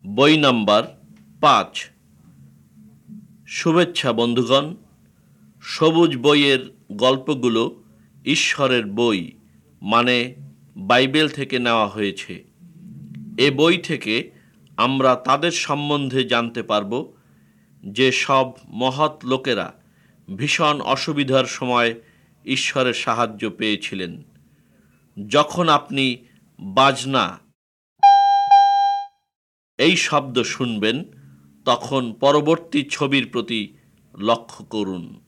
বই নাম্বার ৫। শুভেচ্ছা বন্ধুগণ, সবুজ বইয়ের গল্পগুলো ঈশ্বরের বই মানে বাইবেল থেকে নেওয়া হয়েছে। এ বই থেকে আমরা তাদের সম্বন্ধে জানতে পারব যে সব মহৎ লোকেরা ভীষণ অসুবিধার সময় ঈশ্বরের সাহায্য পেয়েছিলেন। যখন আপনি বাজনা এই শব্দ শুনবেন, তখন পরবর্তী ছবির প্রতি লক্ষ্য করুন।